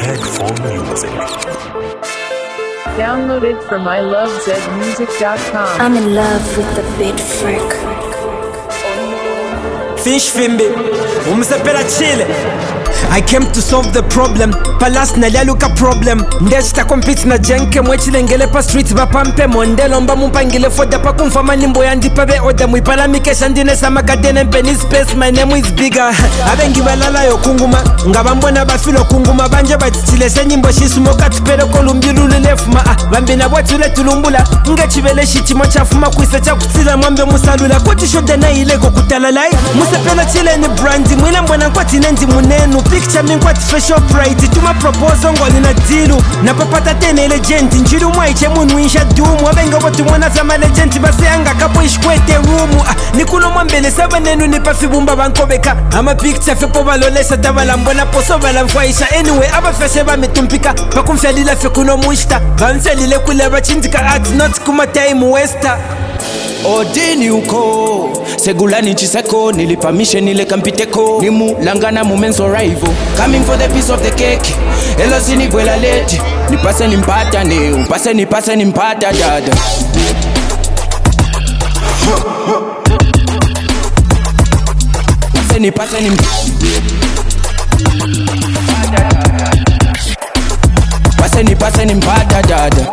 Head for music. Download it from ilovezmusic.com. I'm in love with the big frick. Fish Fimbi, umsepela chile. I came to solve the problem. Palas na lialuka problem. Ndesta compete na jenke mwechile ngele pa street bapampe mondelo mba mumpangile foda pa kumfama nimbo yandipa be oda mwipala mikesha ndine sama kadene mpeni space my name is bigger. Abengi balala yo kunguma ngabambona bafilo kunguma banje batitile se nyimbo shisumoka tupele kolumbilulu lefuma bambina bwatule tulumbula ngechibele shitimo chafuma kuisa chakutila mwambe musalula kuti shoda na ilego kutalalai musepela chile ni brandi mwina mbwana kwati nendi munenu picture minkwati facial pride tuma proposal ngoli na dilu na papata tene legend njiru mwaiche munu insha dumu abenga watu mwana zama legend basi anga kapo ishkwete rumu nikuno mwambele saba nenu nipa fibumba bankobeka ama picture fepo balolesa dabala mbona poso bala mfaisha anyway aba feseba mitumpika pakumfelila fekuno muishta banselile kuleba chindika at not kuma time westa Odini uko Segulani chiseko nilipamishe nile kampiteko Nimu langana momenso rival Coming for the piece of the cake Elo sini bwela leti Nipase nimpata ne Upase nipase nimpata dada Nipase nimpata Pase nimpata dada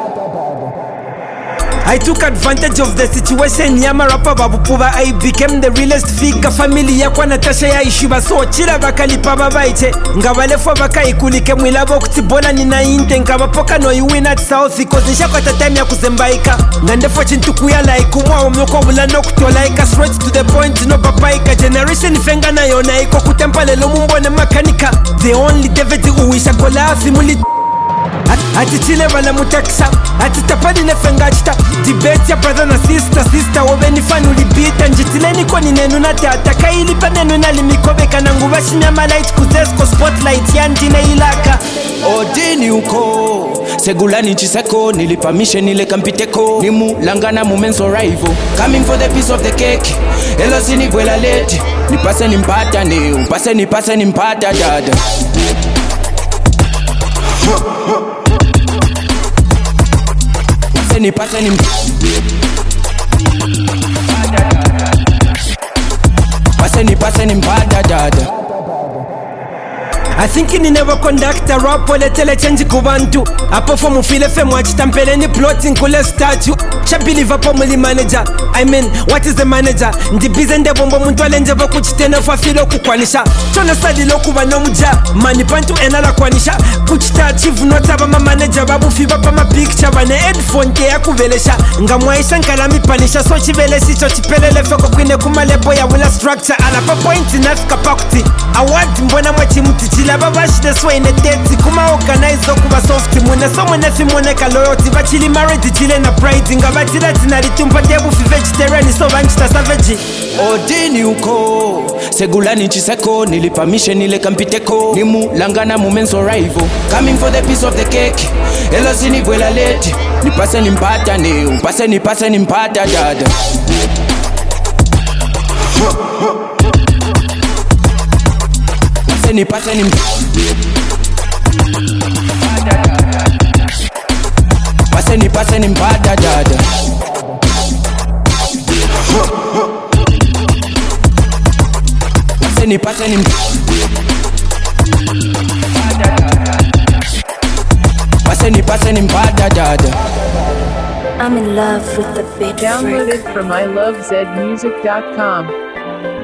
I took advantage of the situation. Yama rapper babu puba. I became the realest figure. Family yakwa natasha ya ishiba. So chila bakalipa babaiche. Ngabalefo baka ikulike mwilabo kutibola nina inte. Ngabapoka no you win at south. Cause nisha kwa time ya kuzembaika. Ngandefo chintuku ya like. Umwa umyoko wula no kutolaika. Straight to the point no papaika. Generation ifenga na yona iko kutempa lelo mumbone makanika. The only David uwisha gola afimuli. Ati chile bala mutaksa Ati tapadi nefengachita Debate ya brother na sister Wobeni fanu libita Njitile niko ni nenu na tata Kailipa nenu na limikobeka Nanguwa shinyama light kuzesko spotlight Yandine ilaka Odini uko Segulani chiseko Nilipamishe nile kampiteko Nimu langana momenso rival Coming for the piece of the cake Elo sini bwela leti Nipase nimpata ne Upase nipase nimpata dada Nipase nimpata dada I think ni never conduct a rap Pole tele change kubantu Apo for mufile fe mwachita mpele ni plotting kule statue Shabelieve po muli manager I mean what is the manager Ndi bize nde bombo muntu alenje boku chitene fa filo kukwanisha Chona sadi loku bano muja Mani pantu enala kwanisha Kuchita achieve notaba ma manager Babu fiba pa ma picture Bane headphone ke ya kuvelesha Nga mwaisha nkalami panisha So chivele si cho chipelele feko kwine kumalebo ya wila structure Ala pa point inafika pakuti Award mbona mwachi mutichila Babashide swine teti Kuma organize okuba soft Mune so mwene fi moneka loyalty Bachili married chile na pride Nga batila tinaritumpa debu fi vegetarian So banchita savage Odini uko Segulani chiseko Nilipamishe nile kampiteko Nimu langana momenso rival Coming for the piece of the cake Elo sini bwela leti Nipase nimpata ne Upase nipase nimpata dada Nipase nimpata dada Nipase nimpata dada I'm in love with the big Download frick. it from ilovezmusic.com.